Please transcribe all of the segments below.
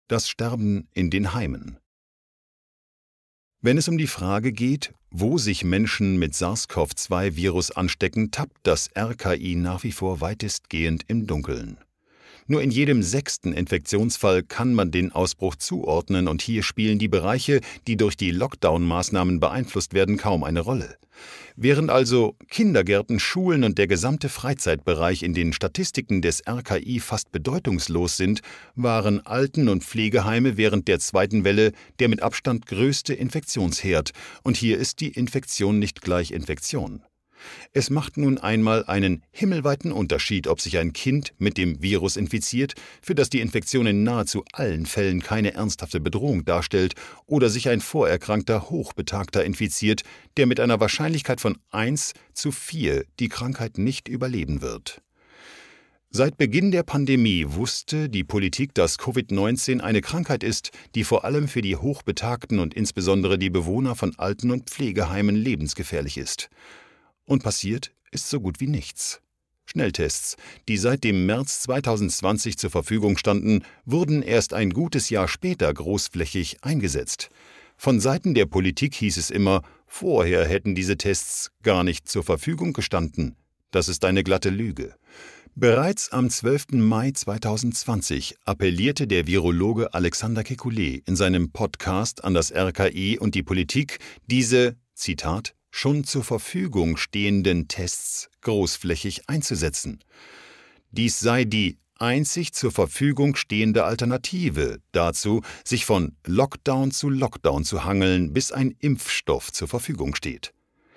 Das Sterben in den Heimen. Wenn es um die Frage geht, wo sich Menschen mit SARS-CoV-2-Virus anstecken, tappt das RKI nach wie vor weitestgehend im Dunkeln. Nur in jedem 6. Infektionsfall kann man den Ausbruch zuordnen und hier spielen die Bereiche, die durch die Lockdown-Maßnahmen beeinflusst werden, kaum eine Rolle. Während also Kindergärten, Schulen und der gesamte Freizeitbereich in den Statistiken des RKI fast bedeutungslos sind, waren Alten- und Pflegeheime während der zweiten Welle der mit Abstand größte Infektionsherd. Und hier ist die Infektion nicht gleich Infektion. Es macht nun einmal einen himmelweiten Unterschied, ob sich ein Kind mit dem Virus infiziert, für das die Infektion in nahezu allen Fällen keine ernsthafte Bedrohung darstellt, oder sich ein vorerkrankter Hochbetagter infiziert, der mit einer Wahrscheinlichkeit von 1:4 die Krankheit nicht überleben wird. Seit Beginn der Pandemie wusste die Politik, dass Covid-19 eine Krankheit ist, die vor allem für die Hochbetagten und insbesondere die Bewohner von Alten- und Pflegeheimen lebensgefährlich ist. Und passiert ist so gut wie nichts. Schnelltests, die seit dem März 2020 zur Verfügung standen, wurden erst ein gutes Jahr später großflächig eingesetzt. Von Seiten der Politik hieß es immer, vorher hätten diese Tests gar nicht zur Verfügung gestanden. Das ist eine glatte Lüge. Bereits am 12. Mai 2020 appellierte der Virologe Alexander Kekulé in seinem Podcast an das RKI und die Politik, diese, Zitat, schon zur Verfügung stehenden Tests großflächig einzusetzen. Dies sei die einzig zur Verfügung stehende Alternative dazu, sich von Lockdown zu Lockdown zu hangeln, bis ein Impfstoff zur Verfügung steht.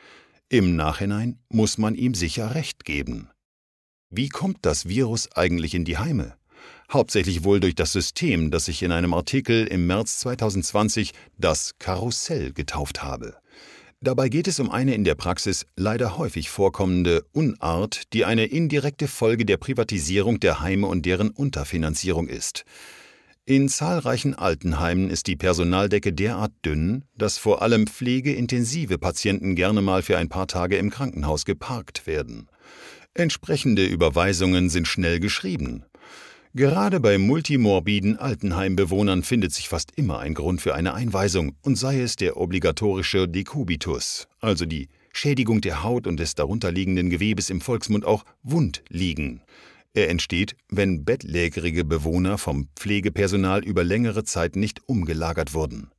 Im Nachhinein muss man ihm sicher recht geben. Wie kommt das Virus eigentlich in die Heime? Hauptsächlich wohl durch das System, das ich in einem Artikel im März 2020 das Karussell getauft habe. Dabei geht es um eine in der Praxis leider häufig vorkommende Unart, die eine indirekte Folge der Privatisierung der Heime und deren Unterfinanzierung ist. In zahlreichen Altenheimen ist die Personaldecke derart dünn, dass vor allem pflegeintensive Patienten gerne mal für ein paar Tage im Krankenhaus geparkt werden. Entsprechende Überweisungen sind schnell geschrieben. Gerade bei multimorbiden Altenheimbewohnern findet sich fast immer ein Grund für eine Einweisung, und sei es der obligatorische Dekubitus, also die Schädigung der Haut und des darunterliegenden Gewebes, im Volksmund auch Wundliegen. Er entsteht, wenn bettlägerige Bewohner vom Pflegepersonal über längere Zeit nicht umgelagert wurden.